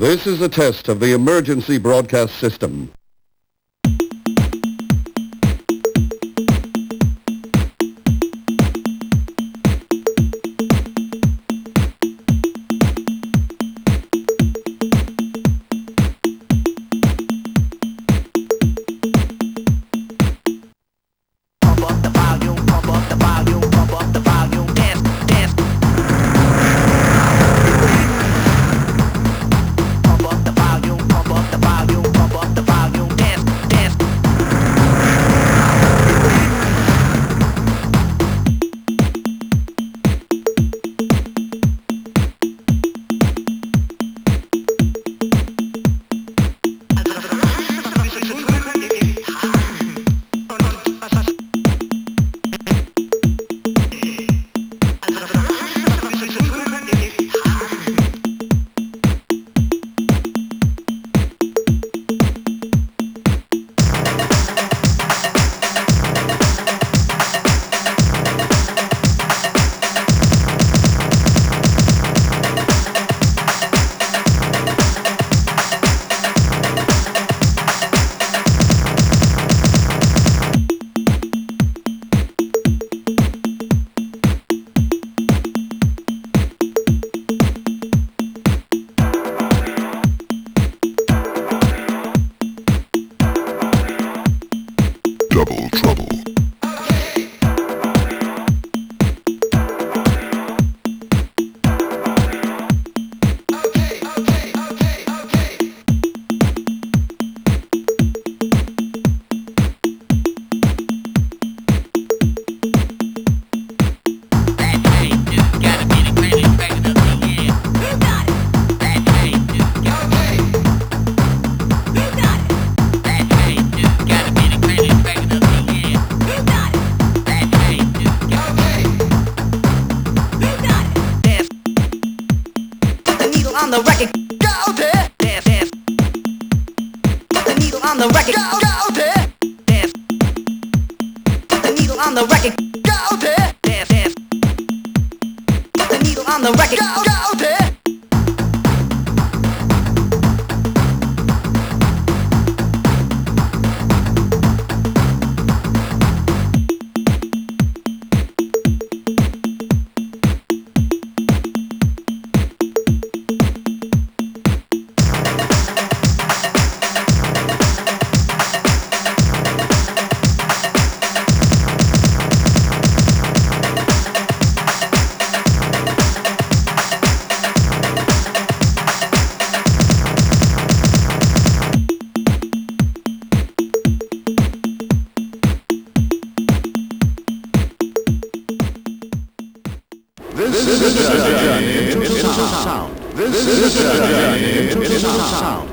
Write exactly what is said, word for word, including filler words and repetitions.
This is a test of the emergency broadcast system. Double trouble. On the record, go there, dance, dance. Put the needle on the record, go, go there, dance. Put the needle on the record, go there, dance, dance. Put the needle on the record, go, go there. This is a journey into sound. This is a journey into sound.